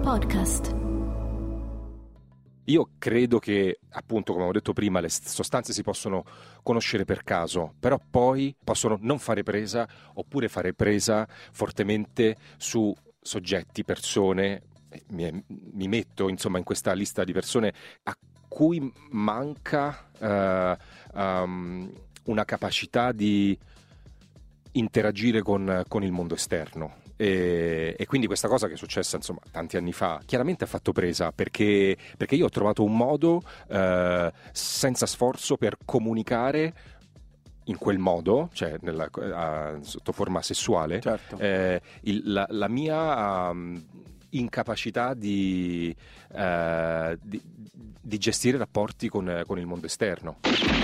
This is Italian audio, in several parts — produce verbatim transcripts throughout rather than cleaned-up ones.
Podcast. Io credo che, appunto, come ho detto prima, le sostanze si possono conoscere per caso, però poi possono non fare presa oppure fare presa fortemente su soggetti, persone. Mi, mi metto insomma in questa lista di persone a cui manca uh, um, una capacità di interagire con, con il mondo esterno. E, e quindi questa cosa che è successa insomma tanti anni fa chiaramente ha fatto presa perché, perché io ho trovato un modo uh, senza sforzo per comunicare in quel modo, cioè nella, uh, sotto forma sessuale, certo. eh, il, la, la mia um, incapacità di, uh, di, di gestire rapporti con, con il mondo esterno.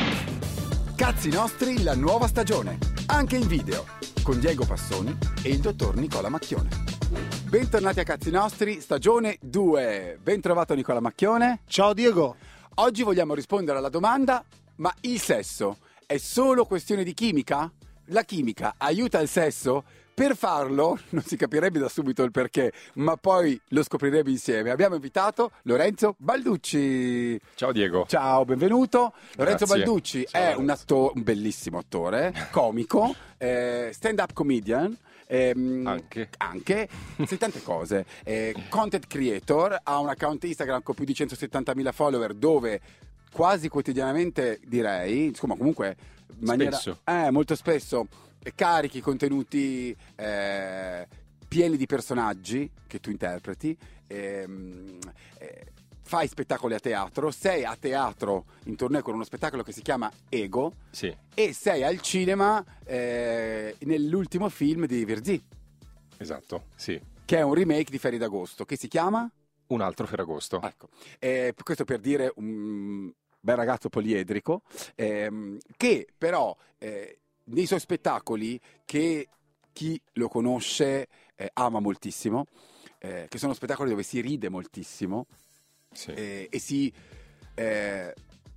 Cazzi nostri, la nuova stagione, anche in video, con Diego Passoni e il dottor Nicola Macchione. Bentornati a Cazzi nostri, stagione due. Ben trovato Nicola Macchione. Ciao Diego. Oggi vogliamo rispondere alla domanda: ma il sesso è solo questione di chimica? La chimica aiuta il sesso? Per farlo, non si capirebbe da subito il perché, ma poi lo scopriremo insieme. Abbiamo invitato Lorenzo Balducci. Ciao Diego. Ciao, benvenuto. Lorenzo Grazie. Balducci Ciao, è Lorenzo. un, attore, un bellissimo attore, comico, eh, stand-up comedian. Ehm, Anche. Anche, sì, tante cose. Eh, content creator, ha un account Instagram con più di centosettantamila follower dove quasi quotidianamente, direi, insomma comunque in maniera, Spesso. Eh, molto spesso carichi contenuti eh, pieni di personaggi che tu interpreti, ehm, eh, fai spettacoli a teatro, sei a teatro in tournée con uno spettacolo che si chiama Ego, Sì. e sei al cinema eh, nell'ultimo film di Virzì, Esatto, sì. che è un remake di Ferri d'Agosto, che si chiama? Un altro Ferragosto. Ecco, eh, questo per dire un bel ragazzo poliedrico, ehm, che però eh, nei suoi spettacoli, che chi lo conosce eh, ama moltissimo, eh, che sono spettacoli dove si ride moltissimo, Sì. eh, e si eh,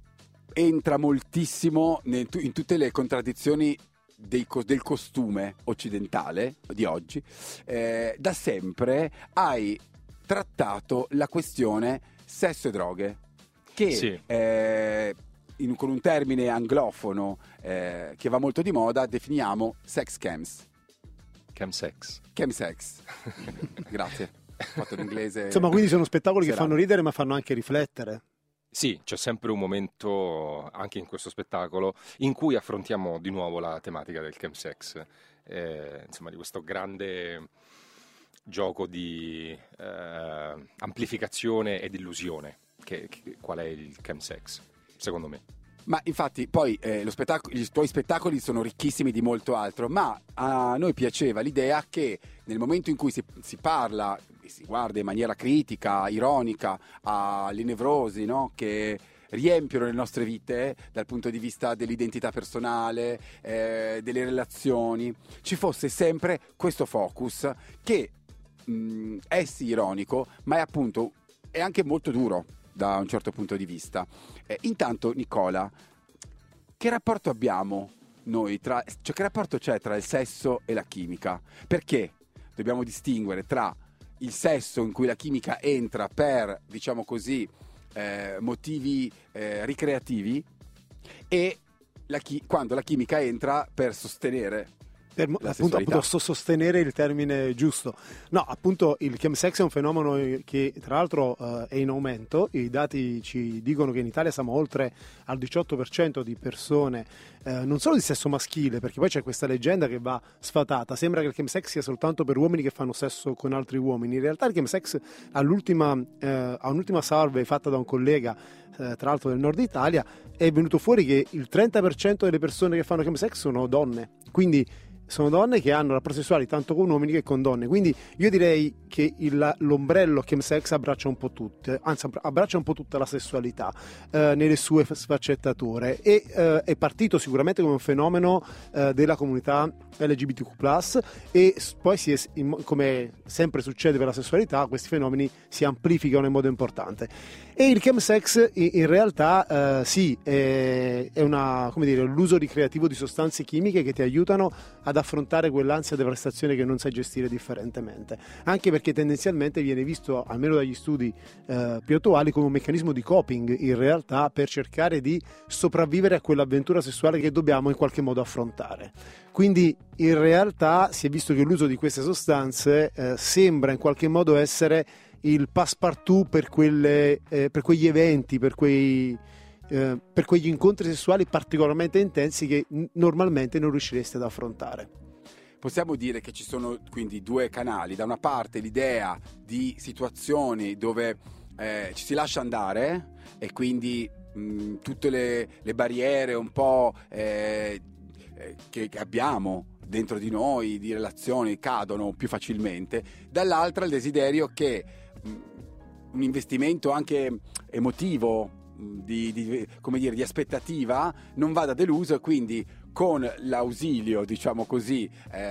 entra moltissimo ne- in tutte le contraddizioni dei co- del costume occidentale di oggi. Eh, da sempre hai trattato la questione sesso e droghe, che Sì. eh, in- con un termine anglofono eh, che va molto di moda definiamo sex camps. Chemsex. Chemsex. Grazie. Ho fatto l'inglese. Insomma, quindi sono spettacoli che serale. fanno ridere ma fanno anche riflettere. Sì, c'è sempre un momento, anche in questo spettacolo, in cui affrontiamo di nuovo la tematica del chemsex, eh, insomma di questo grande gioco di eh, amplificazione ed illusione, che, che, qual è il chemsex, secondo me. Ma infatti poi eh, lo spettacolo, i tuoi spettacoli sono ricchissimi di molto altro, ma a noi piaceva l'idea che nel momento in cui si, si parla e si guarda in maniera critica, ironica alle nevrosi, no? Che riempiono le nostre vite dal punto di vista dell'identità personale, eh, delle relazioni, ci fosse sempre questo focus che mh, è sì ironico, ma è appunto è anche molto duro da un certo punto di vista. Eh, intanto Nicola, che rapporto abbiamo noi tra, cioè che rapporto c'è tra il sesso e la chimica? Perché dobbiamo distinguere tra il sesso in cui la chimica entra per, diciamo così, eh, motivi eh, ricreativi, e la chi- quando la chimica entra per sostenere Per, la appunto, sessualità. appunto so- sostenere il termine giusto. No, appunto il chemsex è un fenomeno che tra l'altro uh, è in aumento. I dati ci dicono che in Italia siamo oltre al diciotto per cento di persone uh, non solo di sesso maschile, perché poi c'è questa leggenda che va sfatata, sembra che il chemsex sia soltanto per uomini che fanno sesso con altri uomini. In realtà il chemsex all'ultima, uh, a un'ultima survey fatta da un collega uh, tra l'altro del nord Italia è venuto fuori che il trenta per cento delle persone che fanno chemsex sono donne, quindi sono donne che hanno rapporti sessuali tanto con uomini che con donne. Quindi io direi che il, l'ombrello chemsex abbraccia un po' tutte, anzi abbraccia un po' tutta la sessualità eh, nelle sue sfaccettature, e eh, è partito sicuramente come un fenomeno eh, della comunità L G B T Q plus, e poi si è, come sempre succede per la sessualità, questi fenomeni si amplificano in modo importante. E il chemsex in realtà eh, sì, è, è una, come dire, l'uso ricreativo di sostanze chimiche che ti aiutano ad affrontare quell'ansia di prestazione che non sai gestire differentemente, anche perché tendenzialmente viene visto, almeno dagli studi eh, più attuali, come un meccanismo di coping in realtà, per cercare di sopravvivere a quell'avventura sessuale che dobbiamo in qualche modo affrontare. Quindi in realtà si è visto che l'uso di queste sostanze eh, sembra in qualche modo essere il passepartout per, quelle, eh, per quegli eventi, per quei Eh, per quegli incontri sessuali particolarmente intensi che n- normalmente non riuscireste ad affrontare. Possiamo dire che ci sono quindi due canali: da una parte l'idea di situazioni dove eh, ci si lascia andare e quindi mh, tutte le, le barriere un po' eh, eh, che, che abbiamo dentro di noi, di relazioni, cadono più facilmente; dall'altra il desiderio che mh, un investimento anche emotivo, Di, di, come dire, di aspettativa, non vada deluso, e quindi con l'ausilio, diciamo così,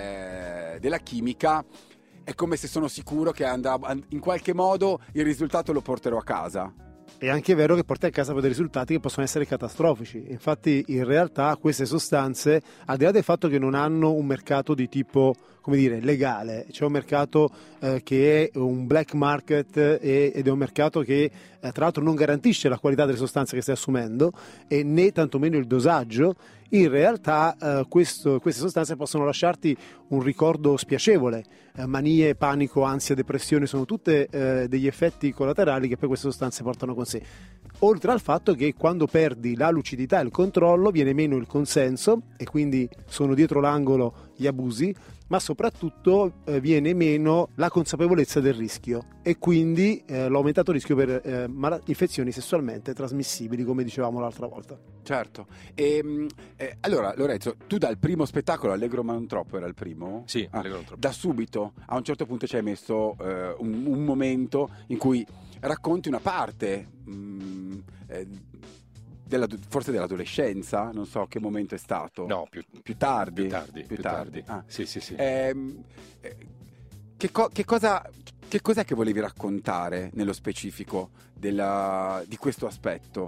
eh, della chimica è come se sono sicuro che andrà, in qualche modo il risultato lo porterò a casa. È anche vero che porta a casa dei risultati che possono essere catastrofici. Infatti in realtà queste sostanze, al di là del fatto che non hanno un mercato di tipo, come dire, legale, c'è un mercato eh, che è un black market e, ed è un mercato che eh, tra l'altro non garantisce la qualità delle sostanze che stai assumendo e né tantomeno il dosaggio. In realtà eh, questo, queste sostanze possono lasciarti un ricordo spiacevole. Eh, manie, panico, ansia, depressione sono tutte eh, degli effetti collaterali che poi queste sostanze portano con sé. Oltre al fatto che quando perdi la lucidità e il controllo viene meno il consenso e quindi sono dietro l'angolo gli abusi, ma soprattutto eh, viene meno la consapevolezza del rischio e quindi eh, l'aumentato rischio per eh, mal- infezioni sessualmente trasmissibili, come dicevamo l'altra volta. Certo. E, eh, allora Lorenzo, tu dal primo spettacolo, Allegro ma non troppo era il primo? Sì, ah, Allegro non troppo. Da subito a un certo punto ci hai messo eh, un, un momento in cui racconti una parte mh, eh, della, forse dell'adolescenza, non so che momento è stato. No, più, più tardi. Più tardi, più, più tardi. tardi. Ah. Sì, sì, sì. Eh, eh, che, co- che cosa che cos'è che volevi raccontare nello specifico della, di questo aspetto?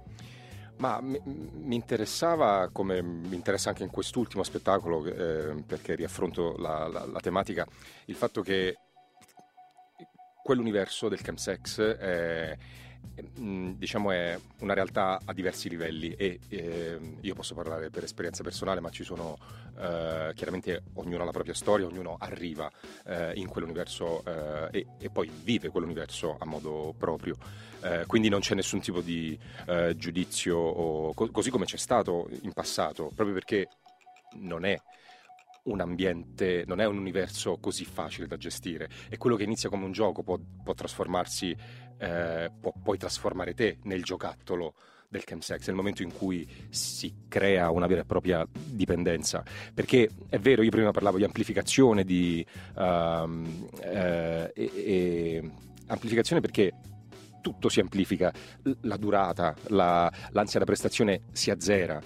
Ma mi, mi interessava, come mi interessa anche in quest'ultimo spettacolo, eh, perché riaffronto la, la, la tematica, il fatto che quell'universo del chemsex è, diciamo, è una realtà a diversi livelli e eh, io posso parlare per esperienza personale, ma ci sono eh, chiaramente, ognuno ha la propria storia, ognuno arriva eh, in quell'universo eh, e, e poi vive quell'universo a modo proprio. Eh, quindi non c'è nessun tipo di eh, giudizio, o, co- così come c'è stato in passato, proprio perché non è un ambiente, non è un universo così facile da gestire, e quello che inizia come un gioco può, può trasformarsi, eh, può poi trasformare te nel giocattolo del chemsex nel momento in cui si crea una vera e propria dipendenza. Perché è vero, io prima parlavo di amplificazione, di um, eh, e, e amplificazione perché tutto si amplifica, la durata, la, l'ansia da prestazione si azzera,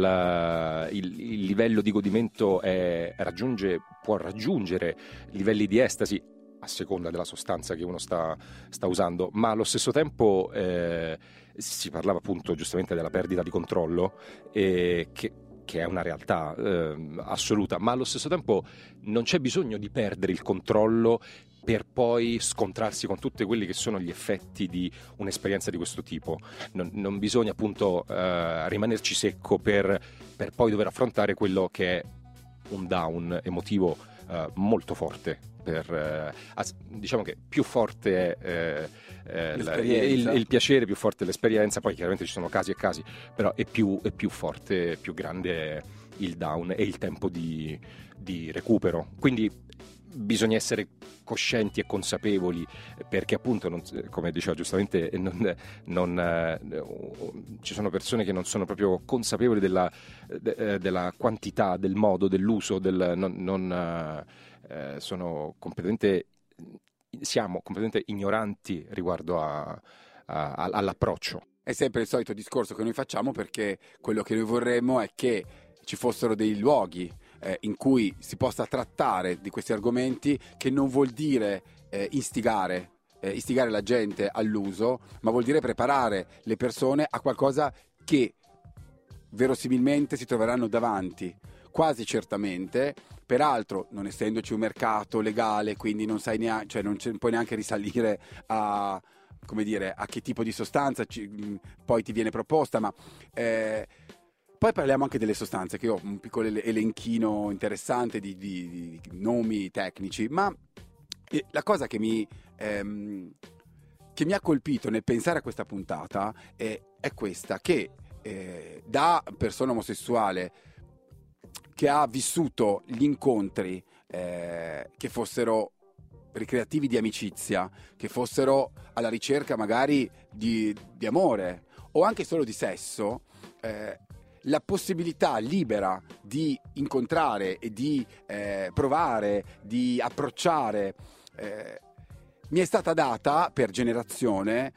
la, il, il livello di godimento è, raggiunge, può raggiungere livelli di estasi a seconda della sostanza che uno sta, sta usando, ma allo stesso tempo eh, si parlava appunto giustamente della perdita di controllo, eh, che che è una realtà eh, assoluta, ma allo stesso tempo non c'è bisogno di perdere il controllo per poi scontrarsi con tutti quelli che sono gli effetti di un'esperienza di questo tipo. Non, non bisogna appunto eh, rimanerci secco per, per poi dover affrontare quello che è un down emotivo eh, molto forte. Per, eh, diciamo che più forte è eh, la, il, il piacere, più forte è l'esperienza, poi chiaramente ci sono casi e casi, però è più, è più forte, più grande è il down e il tempo di, di recupero. Quindi bisogna essere coscienti e consapevoli, perché appunto, non, come diceva giustamente, non, non, eh, ci sono persone che non sono proprio consapevoli della, de, della quantità, del modo, dell'uso, del, non, non eh, sono completamente siamo completamente ignoranti riguardo a, a, all'approccio. È sempre il solito discorso che noi facciamo, perché quello che noi vorremmo è che ci fossero dei luoghi eh, in cui si possa trattare di questi argomenti, che non vuol dire eh, istigare, eh, istigare la gente all'uso, ma vuol dire preparare le persone a qualcosa che verosimilmente si troveranno davanti, quasi certamente, Peraltro, non essendoci un mercato legale, quindi non sai neanche, cioè non, non puoi neanche risalire a, come dire, a che tipo di sostanza ci, mh, poi ti viene proposta, ma eh, poi parliamo anche delle sostanze, che io ho un piccolo elenchino interessante di, di, di nomi tecnici, ma eh, la cosa che mi, ehm, che mi ha colpito nel pensare a questa puntata è, è questa, che eh, da persona omosessuale che ha vissuto gli incontri eh, che fossero ricreativi di amicizia, che fossero alla ricerca magari di, di amore o anche solo di sesso, eh, la possibilità libera di incontrare e di eh, provare, di approcciare, eh, mi è stata data per generazione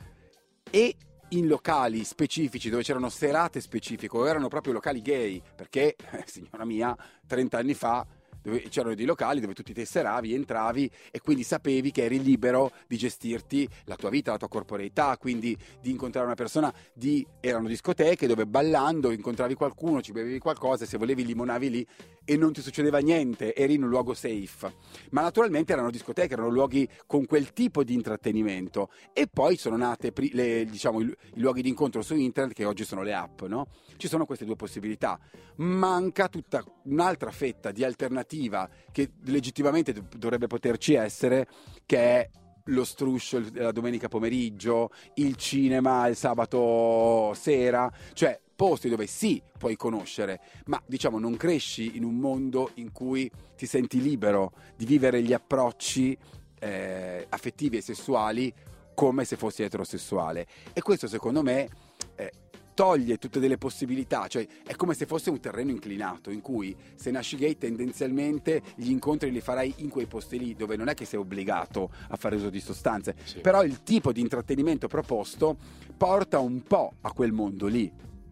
e in locali specifici dove c'erano serate specifiche o erano proprio locali gay, perché eh, signora mia, trenta anni fa dove c'erano dei locali dove tu ti tesseravi, entravi e quindi sapevi che eri libero di gestirti la tua vita, la tua corporeità, quindi di incontrare una persona, di... erano discoteche dove ballando incontravi qualcuno, ci bevevi qualcosa, se volevi limonavi lì e non ti succedeva niente, eri in un luogo safe. Ma naturalmente erano discoteche, erano luoghi con quel tipo di intrattenimento e poi sono nate le, diciamo, i, i luoghi di incontro su internet che oggi sono le app, no? Ci sono queste due possibilità. Manca tutta un'altra fetta di alternativa che legittimamente dovrebbe poterci essere, che è lo struscio la domenica pomeriggio, il cinema il sabato sera, cioè posti dove sì puoi conoscere, ma diciamo non cresci in un mondo in cui ti senti libero di vivere gli approcci eh, affettivi e sessuali come se fossi eterosessuale. E questo secondo me eh, toglie tutte delle possibilità, cioè è come se fosse un terreno inclinato in cui se nasci gay tendenzialmente gli incontri li farai in quei posti lì dove non è che sei obbligato a fare uso di sostanze, sì. Però il tipo di intrattenimento proposto porta un po' a quel mondo lì,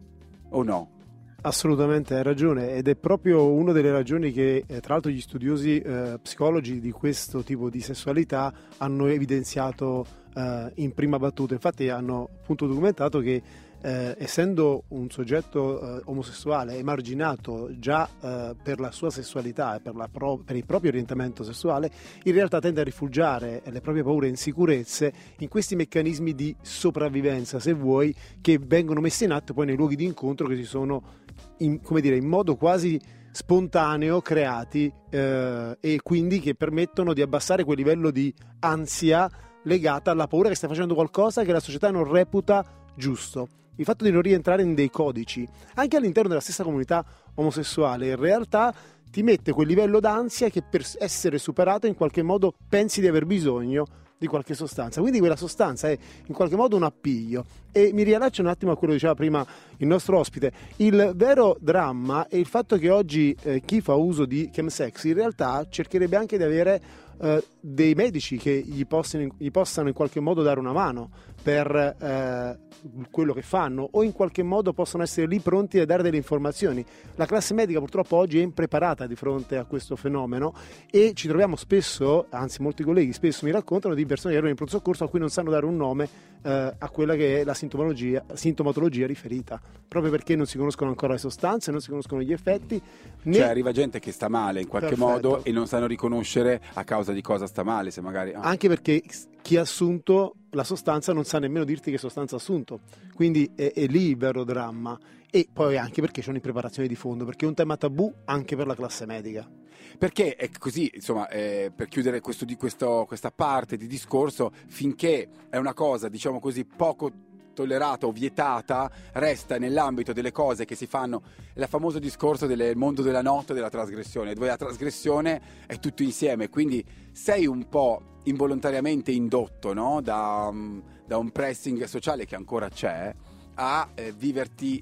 o no? Assolutamente, hai ragione, ed è proprio una delle ragioni che eh, tra l'altro gli studiosi eh, psicologi di questo tipo di sessualità hanno evidenziato eh, in prima battuta. Infatti hanno appunto documentato che eh, essendo un soggetto eh, omosessuale emarginato già eh, per la sua sessualità e per, la pro- per il proprio orientamento sessuale, in realtà tende a rifugiare le proprie paure e insicurezze in questi meccanismi di sopravvivenza, se vuoi, che vengono messi in atto poi nei luoghi di incontro che si sono in, come dire, in modo quasi spontaneo creati eh, e quindi che permettono di abbassare quel livello di ansia legata alla paura che stai facendo qualcosa che la società non reputa giusto. Il fatto di non rientrare in dei codici, anche all'interno della stessa comunità omosessuale, in realtà ti mette quel livello d'ansia che per essere superato in qualche modo pensi di aver bisogno di qualche sostanza, quindi quella sostanza è in qualche modo un appiglio. E mi riallaccio un attimo a quello che diceva prima il nostro ospite. Il vero dramma è il fatto che oggi eh, chi fa uso di chemsex in realtà cercherebbe anche di avere eh, dei medici che gli possano, gli possano in qualche modo dare una mano per eh, quello che fanno, o in qualche modo possono essere lì pronti a dare delle informazioni. La classe medica purtroppo oggi è impreparata di fronte a questo fenomeno e ci troviamo spesso, anzi molti colleghi spesso mi raccontano di persone che arrivano in pronto soccorso a cui non sanno dare un nome eh, a quella che è la sintomatologia, sintomatologia riferita, proprio perché non si conoscono ancora le sostanze, non si conoscono gli effetti, né... Cioè arriva gente che sta male in qualche Perfetto. modo e non sanno riconoscere a causa di cosa sta male, se magari... Ah. Anche perché chi ha assunto la sostanza non sa nemmeno dirti che sostanza ha assunto, quindi è, è lì il vero dramma. E poi anche perché c'è un'impreparazione di fondo, perché è un tema tabù anche per la classe medica. Perché è così, insomma, eh, per chiudere questo, di questo, questa parte di discorso, finché è una cosa, diciamo così, poco tollerata o vietata, resta nell'ambito delle cose che si fanno, il famoso discorso del mondo della notte e della trasgressione, dove la trasgressione è tutto insieme, quindi sei un po' involontariamente indotto, no? da, da un pressing sociale che ancora c'è, a eh, viverti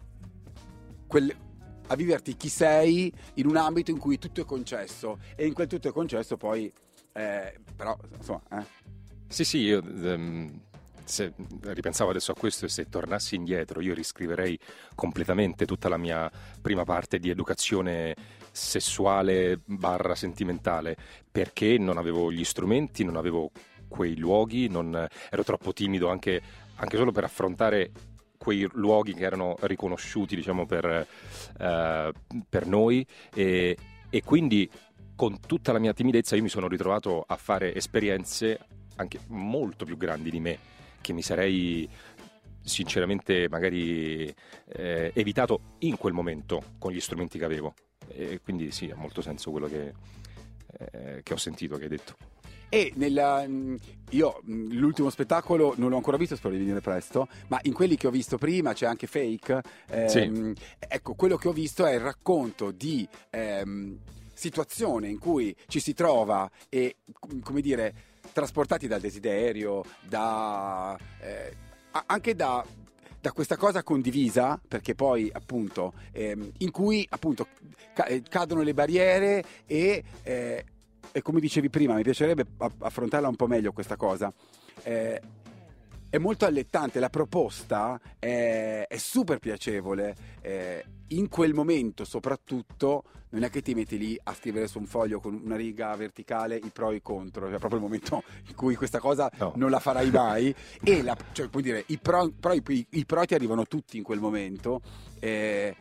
quel, a viverti chi sei in un ambito in cui tutto è concesso, e in quel tutto è concesso poi eh, però insomma eh. sì sì io um, se ripensavo adesso a questo, e se tornassi indietro io riscriverei completamente tutta la mia prima parte di educazione sessuale barra sentimentale, perché non avevo gli strumenti, non avevo quei luoghi, non, ero troppo timido anche, anche solo per affrontare quei luoghi che erano riconosciuti, diciamo, per, uh, per noi, e, e quindi con tutta la mia timidezza io mi sono ritrovato a fare esperienze anche molto più grandi di me, che mi sarei sinceramente magari eh, evitato in quel momento con gli strumenti che avevo. E quindi sì, ha molto senso quello che, eh, che ho sentito, che hai detto. E nella, io l'ultimo spettacolo non l'ho ancora visto, spero di venire presto, ma in quelli che ho visto prima c'è anche Fake. Ehm, Sì. Ecco, quello che ho visto è il racconto di ehm, situazione in cui ci si trova e, come dire, trasportati dal desiderio, da eh, anche da, da questa cosa condivisa, perché poi appunto ehm, in cui appunto ca- cadono le barriere e eh, e come dicevi prima, mi piacerebbe affrontarla un po' meglio questa cosa. Eh, è molto allettante, la proposta è, è super piacevole. Eh, in quel momento, soprattutto, non è che ti metti lì a scrivere su un foglio con una riga verticale i pro e i contro, cioè proprio il momento in cui questa cosa No. non la farai mai. E la, cioè, puoi dire, i pro, pro, i, i pro ti arrivano tutti in quel momento. Eh,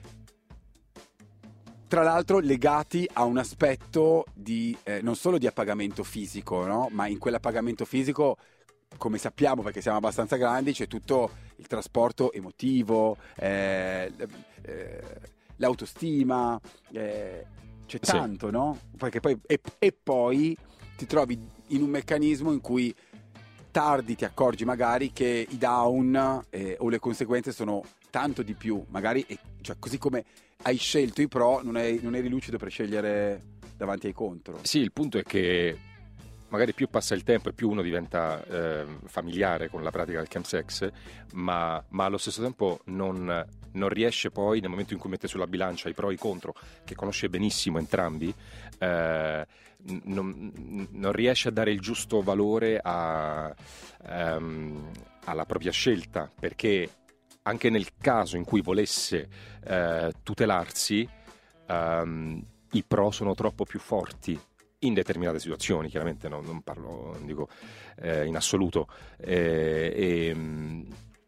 tra l'altro legati a un aspetto di eh, non solo di appagamento fisico, no? Ma in quell'appagamento fisico, come sappiamo perché siamo abbastanza grandi, c'è tutto il trasporto emotivo, eh, eh, l'autostima, eh, c'è Sì. tanto, no? Perché poi, e, e poi ti trovi in un meccanismo in cui tardi ti accorgi magari che i down eh, o le conseguenze sono tanto di più, magari, e, cioè, così come hai scelto i pro, non, hai, non eri lucido per scegliere davanti ai contro. Sì, il punto è che magari più passa il tempo e più uno diventa eh, familiare con la pratica del chemsex, ma, ma allo stesso tempo non, non riesce poi, nel momento in cui mette sulla bilancia i pro e i contro, che conosce benissimo entrambi, eh, non, non riesce a dare il giusto valore a, um, alla propria scelta, perché anche nel caso in cui volesse eh, tutelarsi, um, i pro sono troppo più forti in determinate situazioni, chiaramente non, non parlo, non dico eh, in assoluto, eh, e,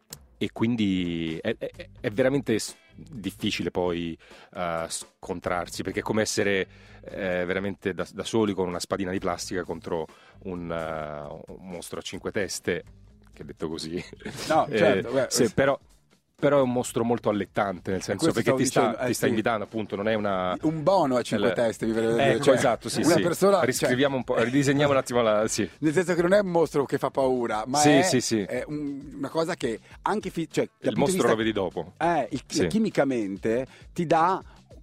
e quindi è, è, è veramente difficile poi uh, scontrarsi, perché è come essere eh, veramente da, da soli con una spadina di plastica contro un, uh, un mostro a cinque teste, che detto così. No, certo, eh, beh, se, però Però è un mostro molto allettante, nel senso, perché ti sta, dicendo, eh, ti sta sì. invitando, appunto, non è una... Un bono a cinque El... teste, mi verrebbe Ecco, cioè, esatto, sì, una sì. persona, Riscriviamo cioè, un po', ridisegniamo un attimo la... Sì. Nel senso che non è un mostro che fa paura, ma Sì, è, sì, sì. è un, una cosa che anche... Fi- cioè, dal Il punto di mostro vista- lo vedi dopo. Eh, il- Sì. chimicamente ti dà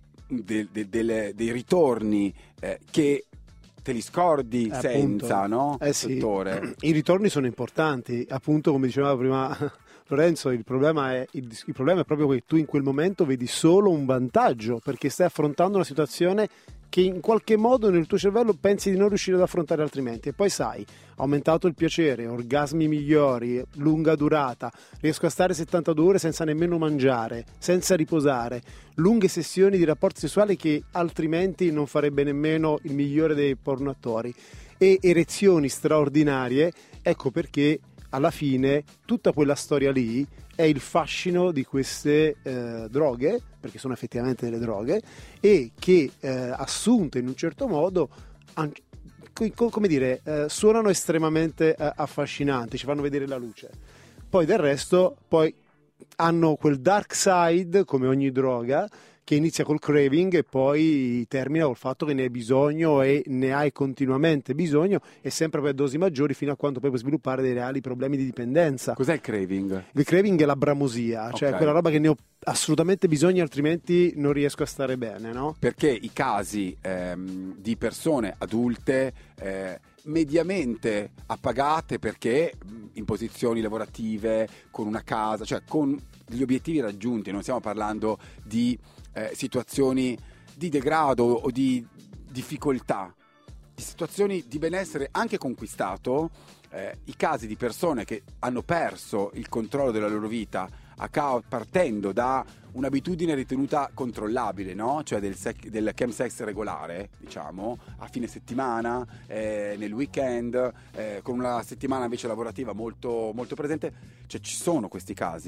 de- de- delle- dei ritorni eh, che te li scordi Eh, senza, appunto. no? Eh sì. Dottore? I ritorni sono importanti, appunto, come diceva prima Lorenzo, il problema, è, il, il problema è proprio che tu in quel momento vedi solo un vantaggio, perché stai affrontando una situazione che in qualche modo nel tuo cervello pensi di non riuscire ad affrontare altrimenti, e poi sai, aumentato il piacere, orgasmi migliori, lunga durata, riesco a stare settantadue ore senza nemmeno mangiare, senza riposare, lunghe sessioni di rapporti sessuali che altrimenti non farebbe nemmeno il migliore dei pornoattori, e erezioni straordinarie. Ecco perché alla fine tutta quella storia lì è il fascino di queste eh, droghe, perché sono effettivamente delle droghe, e che eh, assunte in un certo modo, an- co- come dire, eh, suonano estremamente eh, affascinanti, ci fanno vedere la luce. Poi del resto, poi hanno quel dark side, come ogni droga, che inizia col craving e poi termina col fatto che ne hai bisogno e ne hai continuamente bisogno, e sempre per dosi maggiori, fino a quando poi puoi sviluppare dei reali problemi di dipendenza. Cos'è il craving? Il craving è la bramosia, cioè Ok. quella roba che ne ho assolutamente bisogno, altrimenti non riesco a stare bene, no? Perché i casi ehm, di persone adulte eh, mediamente appagate perché mh, in posizioni lavorative, con una casa, cioè con gli obiettivi raggiunti, non stiamo parlando di eh, situazioni di degrado o di difficoltà, di situazioni di benessere anche conquistato, eh, i casi di persone che hanno perso il controllo della loro vita a ca- partendo da un'abitudine ritenuta controllabile, no? Cioè del, sec- del chemsex regolare, diciamo, a fine settimana, eh, nel weekend, eh, con una settimana invece lavorativa molto, molto presente. Cioè ci sono questi casi.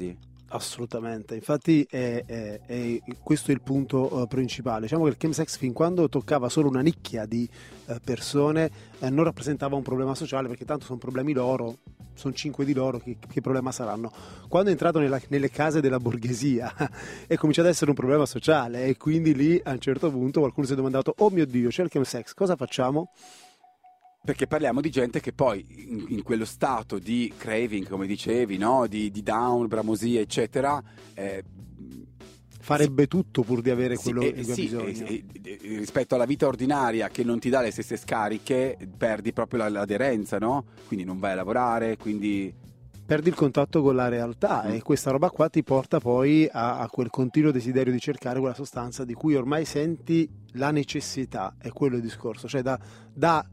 Assolutamente, infatti è, è, è, questo è il punto uh, principale. Diciamo che il chemsex, fin quando toccava solo una nicchia di uh, persone, uh, non rappresentava un problema sociale, perché tanto sono problemi loro, sono cinque di loro, che, che problema saranno? Quando è entrato nella, nelle case della borghesia è cominciato ad essere un problema sociale, e quindi lì a un certo punto qualcuno si è domandato: oh mio Dio, c'è il chemsex, cosa facciamo? Perché parliamo di gente che poi in, in quello stato di craving, come dicevi, no? di, di down, bramosia, eccetera, eh, farebbe sì, tutto pur di avere sì, quello eh, che ha sì, bisogno. Eh, eh, rispetto alla vita ordinaria, che non ti dà le stesse scariche, perdi proprio la, l'aderenza, no? Quindi non vai a lavorare, quindi perdi il contatto con la realtà, mm. e questa roba qua ti porta poi a, a quel continuo desiderio di cercare quella sostanza di cui ormai senti la necessità. È quello il discorso, cioè da, da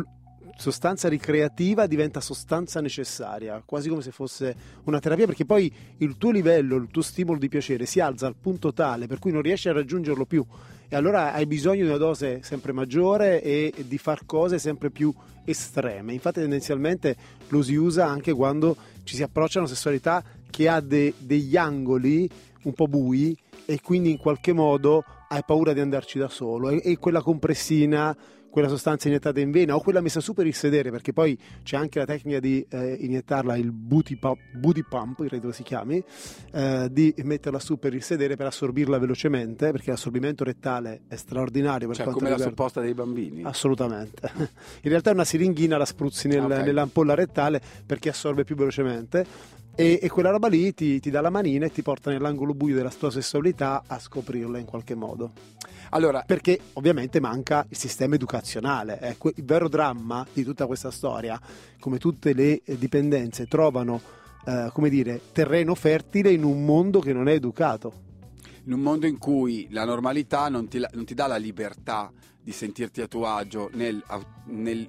sostanza ricreativa diventa sostanza necessaria, quasi come se fosse una terapia, perché poi il tuo livello, il tuo stimolo di piacere si alza al punto tale per cui non riesci a raggiungerlo più, e allora hai bisogno di una dose sempre maggiore e di far cose sempre più estreme. Infatti tendenzialmente lo si usa anche quando ci si approccia a una sessualità che ha de, degli angoli un po' bui, e quindi in qualche modo hai paura di andarci da solo, e, e quella compressina, quella sostanza iniettata in vena o quella messa su per il sedere, perché poi c'è anche la tecnica di eh, iniettarla, il booty pump, booty pump credo si chiami, eh, di metterla su per il sedere per assorbirla velocemente, perché l'assorbimento rettale è straordinario per cioè quanto come riguarda... la supposta dei bambini? Assolutamente. In realtà è una siringhina, la spruzzi nel, okay. nell'ampolla rettale perché assorbe più velocemente, e, e quella roba lì ti, ti dà la manina e ti porta nell'angolo buio della tua sessualità a scoprirla in qualche modo. Allora, perché ovviamente manca il sistema educazionale. Ecco, il vero dramma di tutta questa storia, come tutte le dipendenze, trovano eh, come dire, terreno fertile in un mondo che non è educato. In un mondo in cui la normalità non ti, non ti dà la libertà di sentirti a tuo agio nel, nel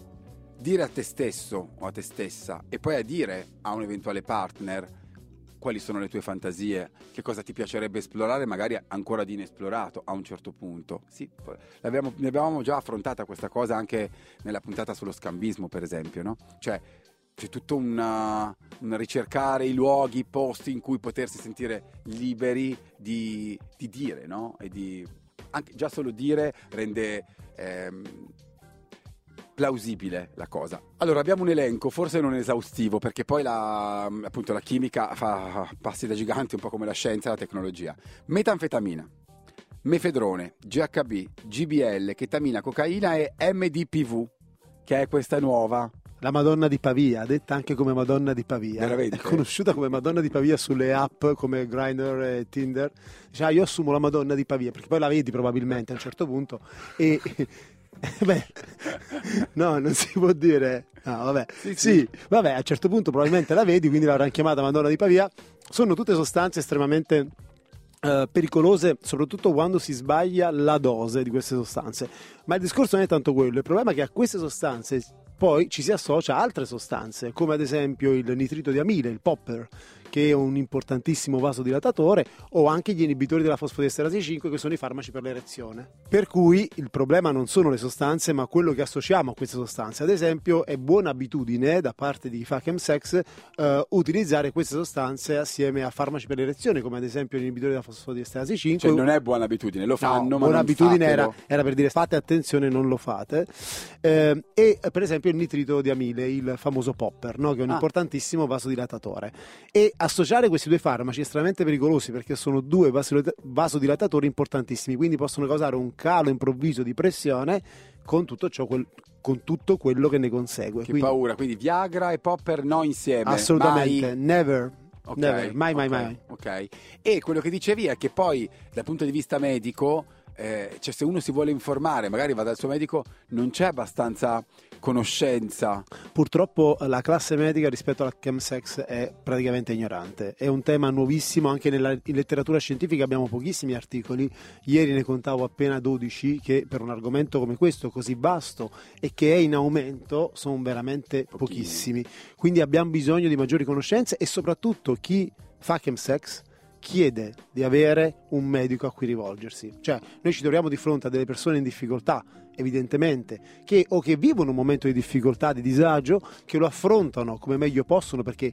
dire a te stesso o a te stessa, e poi a dire a un eventuale partner quali sono le tue fantasie, che cosa ti piacerebbe esplorare, magari ancora di inesplorato a un certo punto. Sì, l'abbiamo, ne avevamo già affrontata questa cosa anche nella puntata sullo scambismo, per esempio, no? Cioè c'è tutto una, un ricercare i luoghi, i posti in cui potersi sentire liberi di, di dire, no? E di anche già solo dire rende ehm, plausibile la cosa. Allora abbiamo un elenco, forse non esaustivo, perché poi la, appunto la chimica fa passi da gigante, un po' come la scienza e la tecnologia. Metanfetamina, mefedrone, G H B, G B L, chetamina, cocaina e M D P V, che è questa nuova. La Madonna di Pavia, detta anche come Madonna di Pavia, veramente? È conosciuta come Madonna di Pavia sulle app come Grindr e Tinder. Dice, ah, io assumo la Madonna di Pavia, perché poi la vedi probabilmente a un certo punto e... Beh, no, non si può dire. No, vabbè. Sì, sì. sì, vabbè, a un certo punto probabilmente la vedi, quindi l'avranno chiamata Madonna di Pavia. Sono tutte sostanze estremamente uh, pericolose, soprattutto quando si sbaglia la dose di queste sostanze. Ma il discorso non è tanto quello, il problema è che a queste sostanze poi ci si associa altre sostanze, come ad esempio il nitrito di amile, il popper, che è un importantissimo vasodilatatore, o anche gli inibitori della fosfodiesterasi cinque, che sono i farmaci per l'erezione. Per cui il problema non sono le sostanze, ma quello che associamo a queste sostanze. Ad esempio è buona abitudine da parte di chi fa chemsex eh, utilizzare queste sostanze assieme a farmaci per l'erezione, come ad esempio gli inibitori della fosfodiesterasi cinque. Cioè non è buona abitudine, lo fanno, no, ma buona non abitudine fatelo. era, era per dire fate attenzione, non lo fate. Eh, e per esempio il nitrito di amile, il famoso popper, no? Che è un ah. importantissimo vasodilatatore. E associare questi due farmaci è estremamente pericolosi, perché sono due vasodilatatori importantissimi, quindi possono causare un calo improvviso di pressione con tutto ciò, quel, con tutto quello che ne consegue. Che quindi, paura, quindi Viagra e popper no insieme. Assolutamente, mai... never. Okay, never, mai, mai, okay, mai. Ok. E quello che dicevi è che poi dal punto di vista medico, eh, cioè se uno si vuole informare, magari va dal suo medico, non c'è abbastanza conoscenza. Purtroppo la classe medica rispetto al chemsex è praticamente ignorante. È un tema nuovissimo, anche nella in letteratura scientifica abbiamo pochissimi articoli. Ieri ne contavo appena dodici, che per un argomento come questo così vasto e che è in aumento sono veramente pochissimi. pochissimi. Quindi abbiamo bisogno di maggiori conoscenze, e soprattutto chi fa chemsex chiede di avere un medico a cui rivolgersi. Cioè noi ci troviamo di fronte a delle persone in difficoltà, evidentemente, che o che vivono un momento di difficoltà, di disagio, che lo affrontano come meglio possono, perché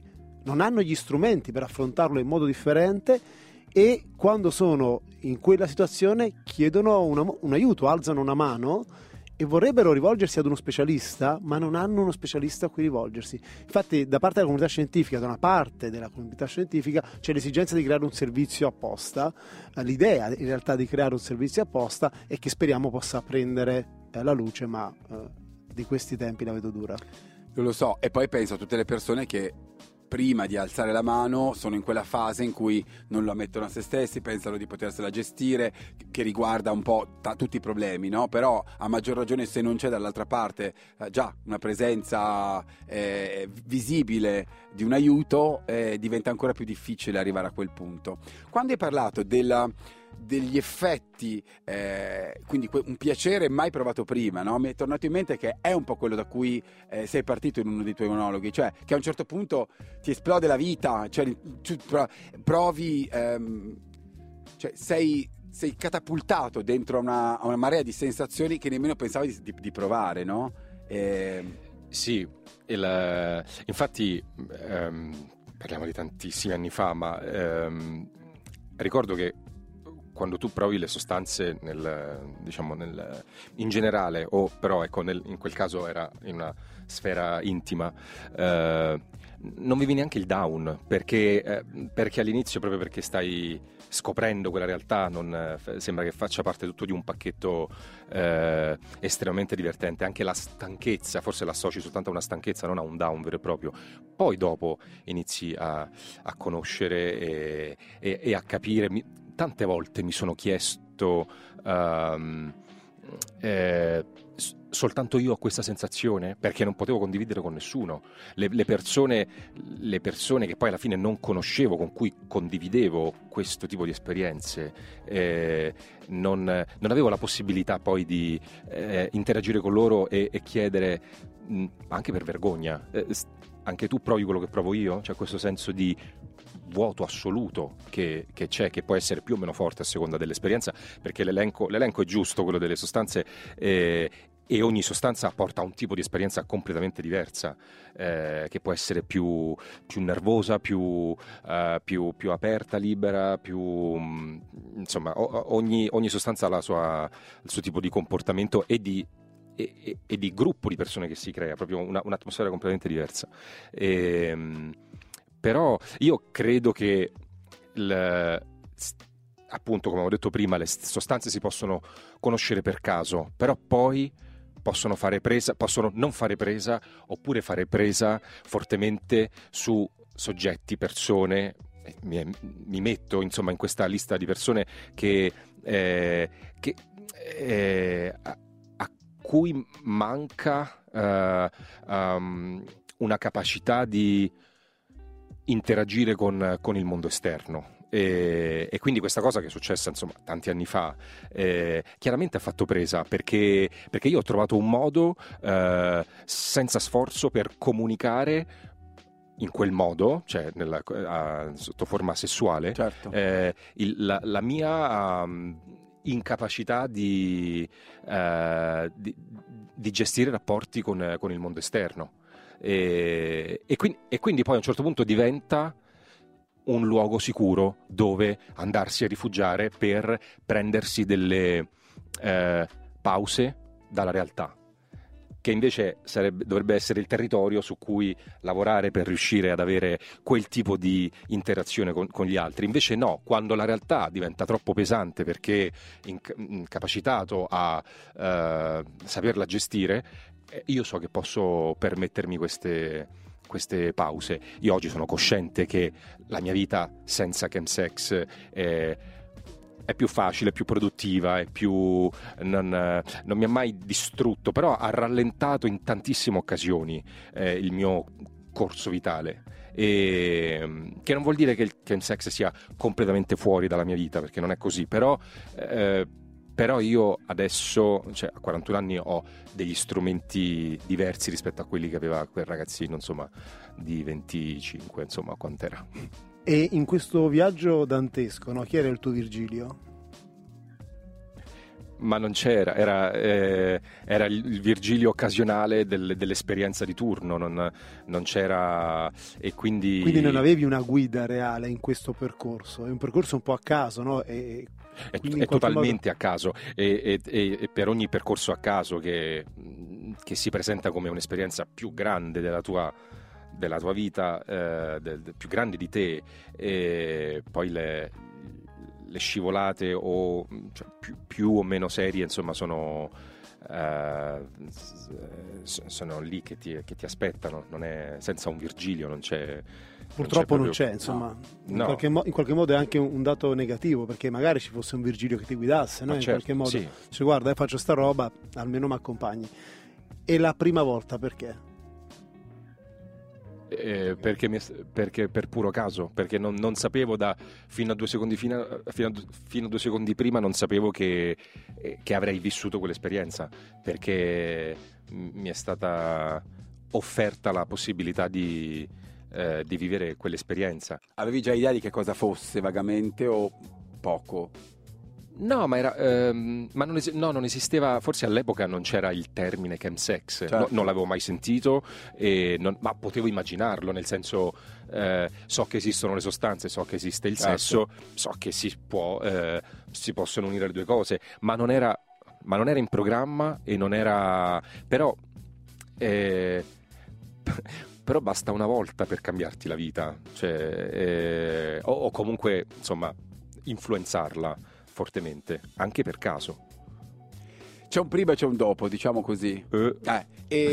non hanno gli strumenti per affrontarlo in modo differente e quando sono in quella situazione chiedono una, un aiuto, alzano una mano e vorrebbero rivolgersi ad uno specialista, ma non hanno uno specialista a cui rivolgersi. Infatti da parte della comunità scientifica, da una parte della comunità scientifica, c'è l'esigenza di creare un servizio apposta, l'idea in realtà di creare un servizio apposta e che speriamo possa prendere la luce, ma eh, di questi tempi la vedo dura. Non lo so, e poi penso a tutte le persone che prima di alzare la mano sono in quella fase in cui non lo ammettono a se stessi, pensano di potersela gestire, che riguarda un po' t- tutti i problemi, no? Però a maggior ragione se non c'è dall'altra parte eh, già una presenza eh, visibile di un aiuto, eh, diventa ancora più difficile arrivare a quel punto. Quando hai parlato della degli effetti, eh, quindi que- un piacere mai provato prima, no? Mi è tornato in mente che è un po' quello da cui eh, sei partito in uno dei tuoi monologhi, cioè che a un certo punto ti esplode la vita, cioè tu pro- provi, ehm, cioè sei, sei catapultato dentro una, una marea di sensazioni che nemmeno pensavi di, di, di provare, no? E... Sì, il, infatti ehm, parliamo di tantissimi anni fa, ma ehm, ricordo che quando tu provi le sostanze nel, diciamo nel, in generale, o però ecco nel, in quel caso era in una sfera intima, eh, non vivi neanche il down, perché, eh, perché all'inizio, proprio perché stai scoprendo quella realtà, non, eh, sembra che faccia parte tutto di un pacchetto eh, estremamente divertente. Anche la stanchezza, forse l'associ soltanto a una stanchezza, non a un down vero e proprio. Poi dopo inizi a, a conoscere e, e, e a capire. Mi, Tante volte mi sono chiesto, um, eh, soltanto io ho questa sensazione, perché non potevo condividere con nessuno. Le, le, persone, le persone che poi alla fine non conoscevo, con cui condividevo questo tipo di esperienze, eh, non, non avevo la possibilità poi di eh, interagire con loro e, e chiedere, mh, anche per vergogna, eh, anche tu provi quello che provo io? Cioè questo senso di vuoto assoluto che, che c'è, che può essere più o meno forte a seconda dell'esperienza, perché l'elenco, l'elenco è giusto, quello delle sostanze, eh, e ogni sostanza porta a un tipo di esperienza completamente diversa, eh, che può essere più, più nervosa, più, uh, più, più aperta, libera, più um, insomma o, ogni, ogni sostanza ha la sua, il suo tipo di comportamento e di E, e, e di gruppo di persone che si crea, proprio una, un'atmosfera completamente diversa. E, però io credo che il, appunto, come ho detto prima, le sostanze si possono conoscere per caso, però poi possono fare presa, possono non fare presa, oppure fare presa fortemente su soggetti, persone. Mi, mi metto insomma in questa lista di persone che, eh, che eh, cui manca uh, um, una capacità di interagire con, con il mondo esterno. E, e quindi questa cosa che è successa insomma tanti anni fa eh, chiaramente ha fatto presa, perché, perché io ho trovato un modo eh, senza sforzo per comunicare in quel modo, cioè nella, uh, sotto forma sessuale, certo. eh, il, la, la mia um, incapacità di, uh, di, di gestire rapporti con, con il mondo esterno, e, e, quindi, e quindi poi a un certo punto diventa un luogo sicuro dove andarsi a rifugiare per prendersi delle eh, pause dalla realtà, che invece sarebbe, dovrebbe essere il territorio su cui lavorare per riuscire ad avere quel tipo di interazione con, con gli altri. Invece no, quando la realtà diventa troppo pesante perché inc- incapacitato a eh, saperla gestire, eh, io so che posso permettermi queste, queste pause. Io oggi sono cosciente che la mia vita senza chemsex è è più facile, è più produttiva, è più non, non mi ha mai distrutto, però ha rallentato in tantissime occasioni eh, il mio corso vitale, e che non vuol dire che il chemsex sia completamente fuori dalla mia vita, perché non è così, però eh, però io adesso, cioè a quarantuno anni, ho degli strumenti diversi rispetto a quelli che aveva quel ragazzino, insomma, di venticinque, insomma, quant'era. E in questo viaggio dantesco, no? Chi era il tuo Virgilio? ma non c'era, era, eh, era il Virgilio occasionale del, dell'esperienza di turno, non, non c'era, e quindi... Quindi non avevi una guida reale in questo percorso, è un percorso un po' a caso, no? E è, è totalmente modo... a caso, e, e, e per ogni percorso a caso che, che si presenta come un'esperienza più grande della tua, della tua vita, eh, del, del, più grande di te, e poi le... le scivolate o cioè, più, più o meno serie, insomma, sono, eh, sono lì che ti, che ti aspettano. Non è, senza un Virgilio non c'è. Purtroppo non c'è, proprio... non c'è insomma. No. In, No. qualche mo- in qualche modo è anche un dato negativo, perché magari ci fosse un Virgilio che ti guidasse, no? In certo, qualche modo. Sì. Cioè, guarda, faccio sta roba, almeno mi accompagni. E la prima volta perché? Eh, perché, mi, perché per puro caso, perché non, non sapevo da fino a due secondi fino a, fino, a, fino a due secondi prima non sapevo che, eh, che avrei vissuto quell'esperienza, perché mi è stata offerta la possibilità di, eh, di vivere quell'esperienza. Avevi già idea di che cosa fosse vagamente o poco? No, ma, era, ehm, ma non, es- no, non esisteva, forse all'epoca non c'era il termine chemsex, certo. no, non l'avevo mai sentito, e non, ma potevo immaginarlo, nel senso eh, so che esistono le sostanze, so che esiste il certo. sesso, so che si, può, eh, si possono unire le due cose, ma non era, ma non era in programma e non era... però... Eh, però basta una volta per cambiarti la vita, cioè, eh, o, o comunque, insomma, influenzarla fortemente, anche per caso. C'è un prima e c'è un dopo, diciamo così. Eh. Eh,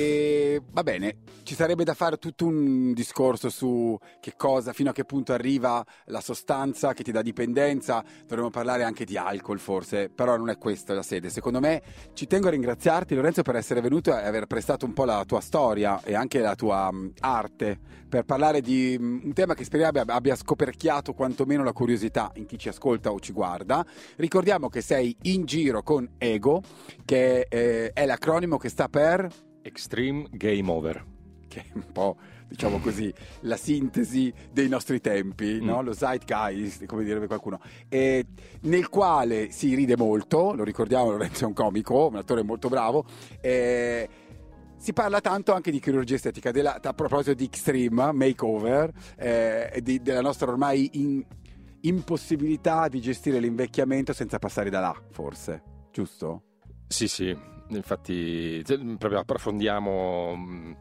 e va bene, ci sarebbe da fare tutto un discorso su che cosa, fino a che punto arriva la sostanza che ti dà dipendenza. Dovremmo parlare anche di alcol forse, però non è questa la sede. Secondo me ci tengo a ringraziarti, Lorenzo, per essere venuto e aver prestato un po' la tua storia e anche la tua um, arte per parlare di um, un tema che speriamo abbia, abbia scoperchiato quantomeno la curiosità in chi ci ascolta o ci guarda. Ricordiamo che sei in giro con EGO, che eh, è l'acronimo che sta per Extreme Game Over, che è un po', diciamo così, la sintesi dei nostri tempi, mm. no? Lo zeitgeist, come direbbe qualcuno, e nel quale si ride molto, lo ricordiamo, Lorenzo è un comico, un attore molto bravo, e si parla tanto anche di chirurgia estetica, della, a proposito di extreme makeover, eh, di, della nostra ormai in, impossibilità di gestire l'invecchiamento senza passare da là, forse, giusto? Sì, sì, infatti proprio approfondiamo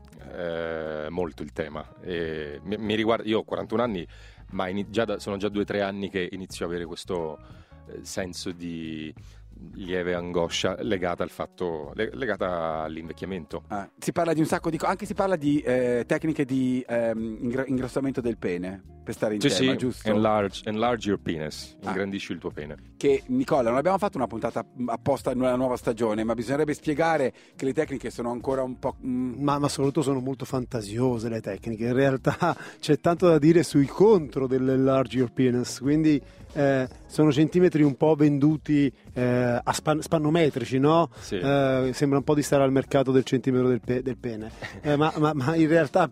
eh, molto il tema. E mi, mi riguarda, io ho quarantuno anni, ma in, già da, sono già due o tre anni che inizio a avere questo eh, senso di lieve angoscia legata al fatto, legata all'invecchiamento. Ah, si parla di un sacco di cose, anche si parla di eh, tecniche di ehm, ingr- ingrossamento del pene, per stare in sì, tema, sì, giusto? Enlarge, enlarge your penis, ah. ingrandisci il tuo pene. Che, Nicola, non abbiamo fatto una puntata apposta nella nuova stagione, ma bisognerebbe spiegare che le tecniche sono ancora un po'... Mm... Ma, ma soprattutto sono molto fantasiose le tecniche, in realtà c'è tanto da dire sui contro dell'enlarge your penis, quindi eh, sono centimetri un po' venduti eh, a span- spannometrici, no? Sì. Eh, sembra un po' di stare al mercato del centimetro del, pe- del pene, eh, ma, ma, ma in realtà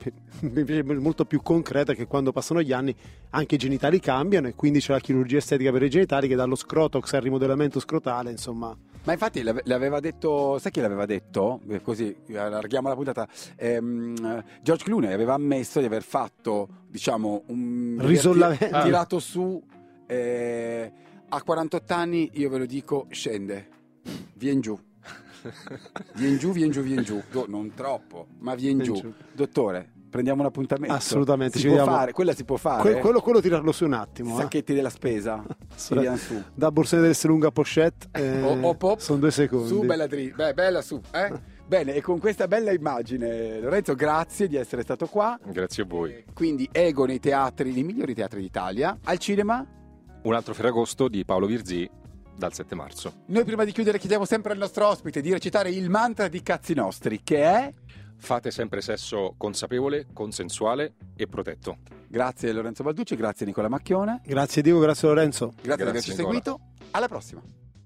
è molto più concreta, che quando passano gli anni anche i genitali cambiano e quindi c'è la chirurgia estetica per i genitali che dallo scrotox al rimodellamento scrotale, insomma. Ma infatti l'aveva detto, sai chi l'aveva detto? Così allarghiamo la puntata. Ehm, George Clooney aveva ammesso di aver fatto, diciamo, un risollamento, ah. tirato su eh, a quarantotto anni, io ve lo dico, scende, vien giù. Vien giù, vien giù, vien giù. Do, non troppo, ma vien, vien giù. giù. Dottore, prendiamo un appuntamento. Assolutamente, si ci può vediamo. fare, quella si può fare. Que- quello, quello tirarlo su un attimo. Sacchetti eh. della spesa. Si viene su. Da borsetta dell'Esselunga a pochette. Eh, oh, oh, pop. Sono due secondi. Su, bella dri- beh, bella su. Eh? Bene, e con questa bella immagine, Lorenzo, grazie di essere stato qua. Grazie a voi. Eh, quindi EGO nei teatri, nei migliori teatri d'Italia. Al cinema? Un altro Ferragosto di Paolo Virzì dal sette marzo. Noi prima di chiudere chiediamo sempre al nostro ospite di recitare il mantra di Cazzi Nostri, che è... Fate sempre sesso consapevole, consensuale e protetto. Grazie Lorenzo Balducci, grazie Nicola Macchione. Grazie Diego, grazie Lorenzo. Grazie, grazie di averci Nicola. seguito. Alla prossima.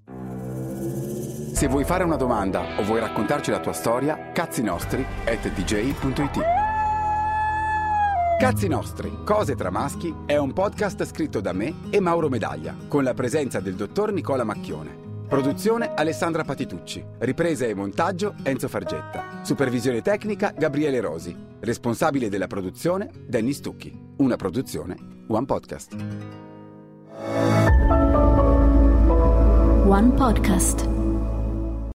Se vuoi fare una domanda o vuoi raccontarci la tua storia, cazzinosstri at d j punto i t. Cazzi Nostri, cose tra maschi, è un podcast scritto da me e Mauro Medaglia, con la presenza del dottor Nicola Macchione. Produzione Alessandra Patitucci. Ripresa e montaggio Enzo Fargetta. Supervisione tecnica Gabriele Rosi. Responsabile della produzione Danny Stucchi. Una produzione One Podcast. One Podcast.